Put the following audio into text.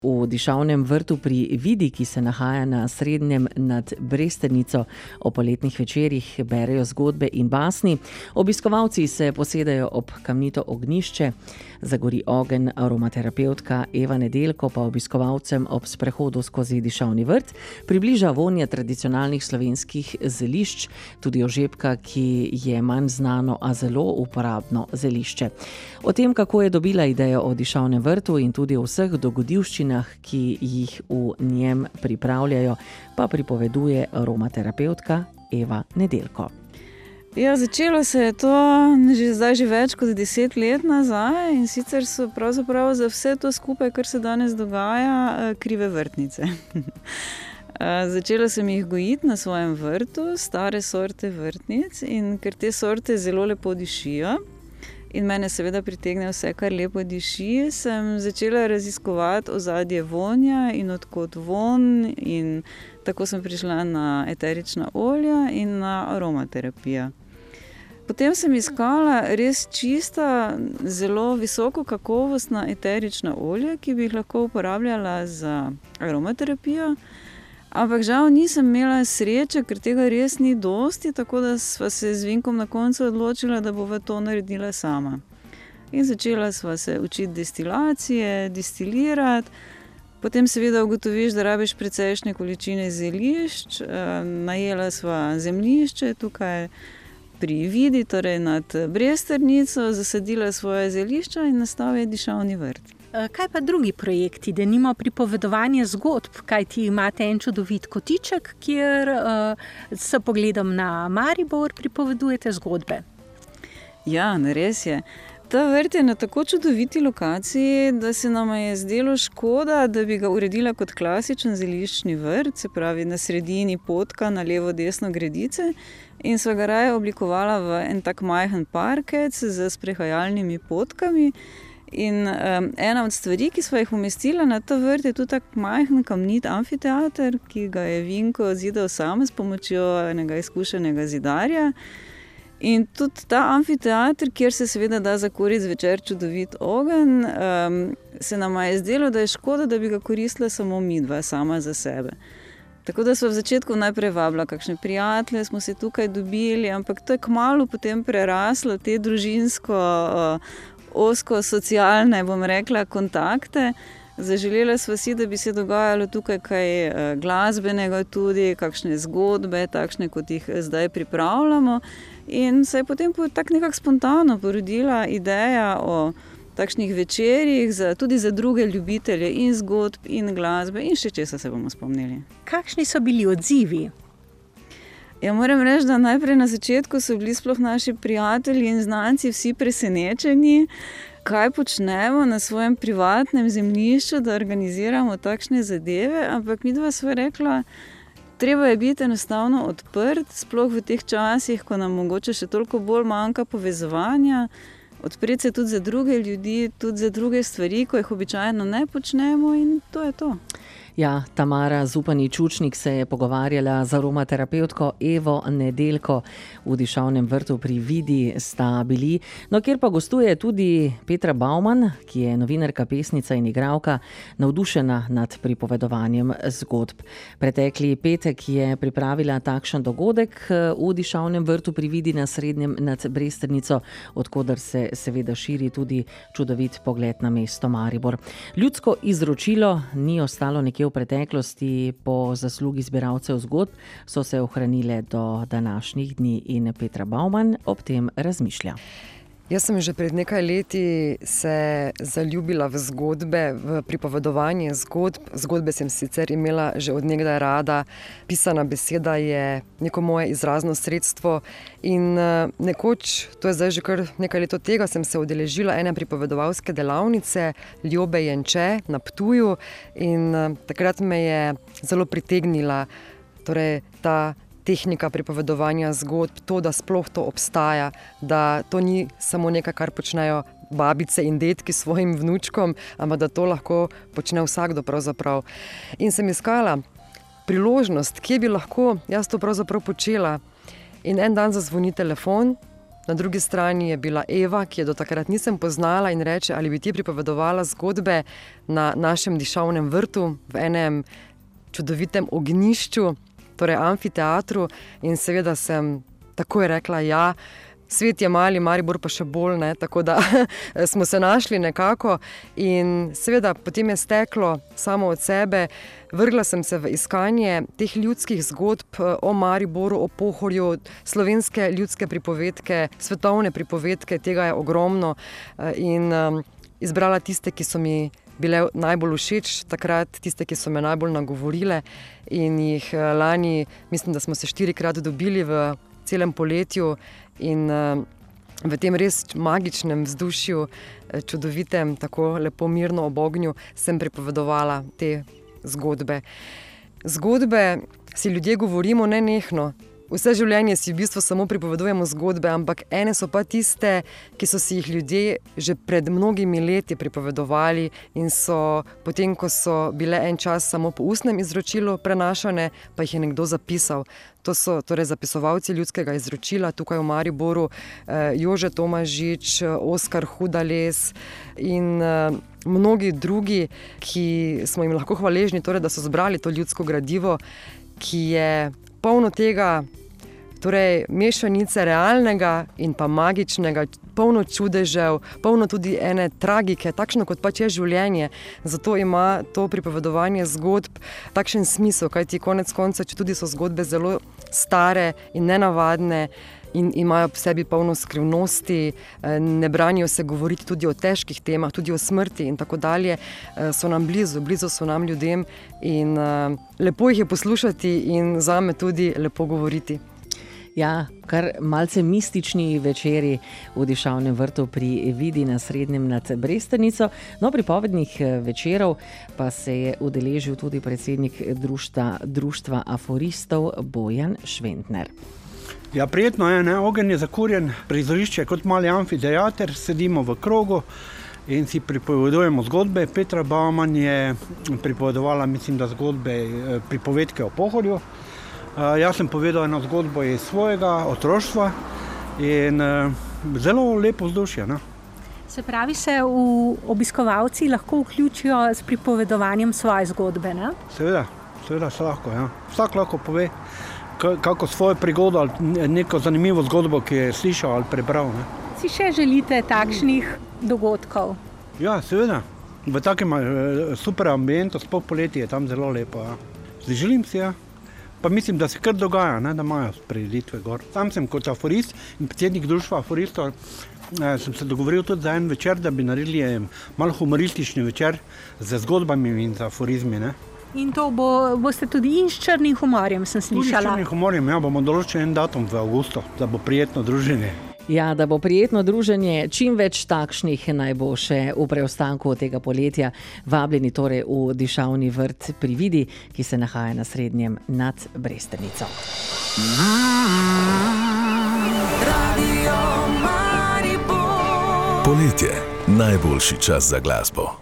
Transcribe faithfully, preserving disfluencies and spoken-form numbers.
V dišavnem vrtu pri Vidi, ki se nahaja na Srednjem nad Bresternico, o poletnih večerih berejo zgodbe in basni. Obiskovalci se posedajo ob kamnito ognjišče, zagori ogenj aromaterapevtka Eva Nedeljko pa obiskovalcem ob sprehodu skozi dišavni vrt približa vonje tradicionalnih slovenskih zelišč, tudi ožepka, ki je manj znano, a zelo uporabno zelišče. O tem, kako je dobila idejo o dišavnem vrtu in tudi o vseh dogodivščinah, ki jih v njem pripravljajo, pa pripoveduje aromaterapevtka Eva Nedeljko. Ja, začelo se je to že, zdaj že več kot deset let nazaj in sicer so pravzaprav za vse to skupaj, kar se danes dogaja, krive vrtnice. Začela sem jih gojiti na svojem vrtu, stare sorte vrtnic, in ker te sorte zelo lepo dišijo in mene seveda pritegne vse, kar lepo diši, sem začela raziskovati ozadje vonja in od kod vonj, in tako sem prišla na eterična olja in na aromaterapijo. Potem sem iskala res čista, zelo visoko kakovostna eterična olja, ki bi jih lahko uporabljala za aromaterapijo, ampak žal nisem imela sreče, ker tega res ni dosti, tako da sva se z Vinkom na koncu odločila, da bova to naredila sama. In začela sva se učiti destilacije, destilirati, potem seveda ugotoviš, da rabiš precejšnje količine zelišč, najela sva zemljišče tukaj pri Vidi, torej nad Bresternico, zasadila svoje zelišča in nastal je dišavni vrt. Kaj pa drugi projekti, denimo pripovedovanje zgodb, kajti imate en čudovit kotiček, kjer uh, s pogledom na Maribor pripovedujete zgodbe? Ja, res je. Ta vrt je na tako čudoviti lokaciji, da se nama je zdelo škoda, da bi ga uredila kot klasičen zeliščni vrt, se pravi na sredini potka, na levo desno gredice, in sva ga raje oblikovala v en tak majhen parkec z sprehajalnimi potkami. In um, ena od stvari, ki sva jih umestila na ta vrt, je tudi tak majhen kamnit amfiteater, ki ga je Vinko zidal sam s pomočjo enega izkušenega zidarja. In tudi ta amfiteater, kjer se seveda da zakuriti zvečer čudovit ogenj, um, se nama je zdelo, da je škoda, da bi ga koristila samo midva, sama za sebe. Tako da sva v začetku najprej vabila kakšne prijatelje, smo se tukaj dobili, ampak to je kmalu potem preraslo te družinsko uh, osko socialne, bom rekla, kontakte. Zaželela sva si, da bi se dogajalo tukaj kaj glasbenega tudi, kakšne zgodbe, takšne, kot jih zdaj pripravljamo. In se je potem tako nekako spontano porodila ideja o takšnih večerjih, za, tudi za druge ljubitelje in zgodb in glasbe in še česa se bomo spomnili. Kakšni so bili odzivi? Ja, moram reči, da najprej na začetku so bili sploh naši prijatelji in znanci vsi presenečeni, kaj počnemo na svojem privatnem zemljišču, da organiziramo takšne zadeve, ampak midva sva rekla, treba je biti enostavno odprt, sploh v teh časih, ko nam mogoče še toliko bolj manjka povezovanja, odpreti se tudi za druge ljudi, tudi za druge stvari, ko jih običajno ne počnemo, in to je to. Ja, Tamara Zupanič-Učnik se je pogovarjala z aromaterapevtko Evo Nedeljko. V dišavnem vrtu pri Vidi sta bili, no kjer pa gostuje tudi Petra Bauman, ki je novinarka, pesnica in igralka, navdušena nad pripovedovanjem zgodb. Pretekli petek je pripravila takšen dogodek v dišavnem vrtu pri Vidi na Srednjem nad Bresternico, odkoder se seveda širi tudi čudovit pogled na mesto Maribor. Ljudsko izročilo ni ostalo nekje v preteklosti, po zaslugi zbiralcev zgodb so se ohranile do današnjih dni in Petra Bauman ob tem razmišlja. Jaz sem že pred nekaj leti se zaljubila v zgodbe, v pripovedovanje zgodb. Zgodbe sem sicer imela že od nekdaj rada, pisana beseda je neko moje izrazno sredstvo in nekoč, to je zdaj že kar nekaj let od tega, sem se udeležila ene pripovedovalske delavnice Ljobe Jenče na Ptuju in takrat me je zelo pritegnila torej ta tehnika pripovedovanja zgodb, to, da sploh to obstaja, da to ni samo nekaj, kar počnejo babice in dedki svojim vnučkom, ampak da to lahko počne vsakdo pravzaprav. In sem iskala priložnost, kje bi lahko jaz to pravzaprav počela. In en dan zazvoni telefon, Na drugi strani je bila Eva, ki je do takrat nisem poznala in reče, ali bi ti pripovedovala zgodbe na našem dišavnem vrtu, v enem čudovitem ognjišču, torej amfiteatru, in seveda sem takoj rekla ja. Svet je mali, Maribor pa še bolj, ne? Tako da smo se našli nekako in seveda potem je steklo samo od sebe. Vrgla sem se v iskanje teh ljudskih zgodb o Mariboru, o Pohorju, slovenske ljudske pripovedke, svetovne pripovedke, tega je ogromno in um, izbrala tiste, ki so mi bile najbolj všeč takrat, tiste, ki so me najbolj nagovorile in jih lani, mislim, da smo se štirikrat dobili v celem poletju in uh, v tem res magičnem vzdušju, čudovitem, tako lepo mirno ob ognju, sem pripovedovala te zgodbe. Zgodbe si ljudje govorimo nenehno. Vse življenje si v bistvu samo pripovedujemo zgodbe, ampak ene so pa tiste, ki so si jih ljudje že pred mnogimi leti pripovedovali in so potem, ko so bile en čas samo po ustnem izročilu prenašane, pa jih je nekdo zapisal. To so torej zapisovalci ljudskega izročila tukaj v Mariboru, eh, Jože Tomažič, Oskar Hudales in eh, mnogi drugi, ki smo jim lahko hvaležni, torej, da so zbrali to ljudsko gradivo, ki je polno tega, torej mešanice realnega in pa magičnega, polno čudežev, polno tudi ene tragike, takšno kot pač je življenje. Zato ima to pripovedovanje zgodb takšen smisel, kajti konec konca, če tudi so zgodbe zelo stare in nenavadne in imajo v sebi polno skrivnosti, ne branijo se govoriti tudi o težkih temah, tudi o smrti in tako dalje, so nam blizu, blizu so nam ljudem in lepo jih je poslušati in zame tudi lepo govoriti. Ja, kar malce mistični večeri v dišavnem vrtu pri Vidi na Srednjem nad Brestanico. No, pripovednih večerov pa se je udeležil tudi predsednik društva, društva aforistov Bojan Šventner. Ja, prijetno je, ne? Ogenj je zakurjen, prizorišče kot mali amfiteater, sedimo v krogu in si pripovedujemo zgodbe. Petra Bauman je pripovedovala, mislim, da zgodbe, pripovedke o Pohorju. Uh, jaz sem povedal eno zgodbo iz svojega otroštva in uh, zelo lepo vzdušje. Ne? Se pravi, se v obiskovalci lahko vključijo s pripovedovanjem svoje zgodbe, ne? Seveda, seveda se lahko, ja. Vsak lahko pove kako svojo prigodo ali neko zanimivo zgodbo, ki je slišal ali prebral. Ne? Si še želite takšnih dogodkov? Ja, seveda. V takem super ambientu, sploh poleti je tam zelo lepo. Ja. Želim si, ja. Pa mislim, da se kar dogaja, ne, da imajo prireditve gor. Sam sem kot aforist in predsednik društva aforistov, eh, sem se dogovoril tudi za en večer, da bi naredili malo humoristični večer z zgodbami in z aforizmi. Ne. In to bo, boste tudi in s črnim humorjem, sem slišala. Tudi s črnim humorjem, ja, bomo določili en datum v avgustu, da bo prijetno druženje. Ja, da bo prijetno druženje, čim več takšnih naj bo še v preostanku tega poletja. Vabljeni torej v dišavni vrt pri Vidi, ki se nahaja na Srednjem nad Brestanico. Poletje, najboljši čas za glasbo.